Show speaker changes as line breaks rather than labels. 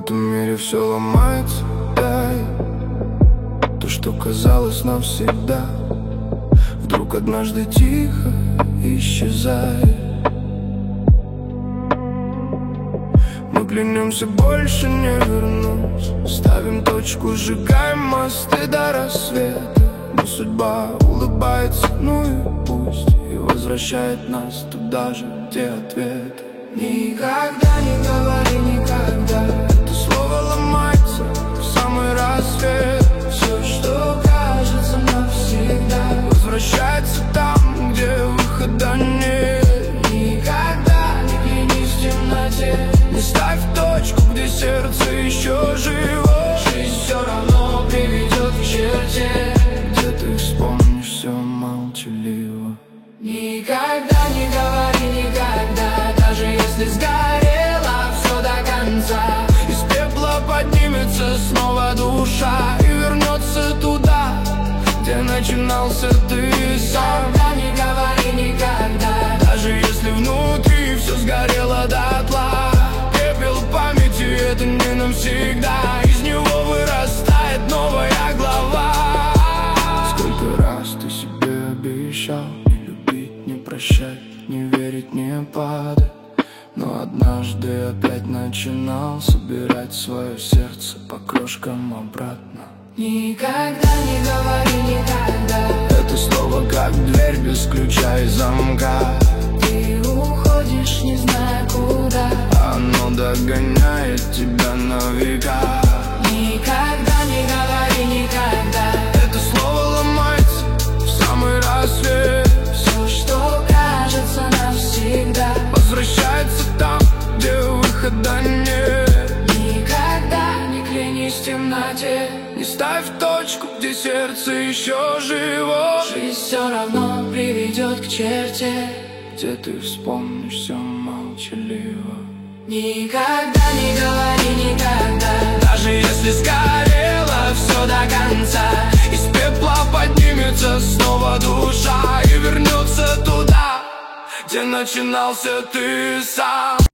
этом мире все ломается, да, и то, что казалось навсегда, вдруг однажды тихо исчезает. Мы клянемся больше не вернуть, ставим точку, сжигаем мосты до рассвета. Но судьба улыбается, ну и пусть, и возвращает нас туда же, где ответы. Никогда не говори никогда, это слово ломается в самый рассвет. Все, что кажется навсегда, возвращается там, где выхода нет. Никогда не клянись в темноте, не ставь точку, где сердце еще живо. Жизнь все равно приведет к черте, где ты вспомнишь все молчаливо. Никогда не говори никогда, даже если сгорело все до конца. Из пепла поднимется снова душа и вернется туда, где начинался ты сам. Никогда не говори никогда, даже если внутри все сгорело дотла. Пепел памяти — это не навсегда, из него вырастает новая глава. Сколько раз ты себе обещал не любить, не прощать, не верить, не падать, но однажды опять начинал собирать свое сердце по крошкам обратно. Никогда не говори никогда, это слово как дверь без ключа и замка. Ты уходишь, не зная куда, оно догоняет тебя на века. Никогда не говори никогда, это слово ломается в самый рассвет. Все, что кажется навсегда, возвращается там, где выхода нет. Никогда не клянись в темноте, не ставь точку, где сердце еще живо. Жизнь все равно приведет к черте, где ты вспомнишь все молчаливо. Никогда не говори никогда, даже если сгорело все до конца. Из пепла поднимется снова душа и вернется туда, где начинался ты сам.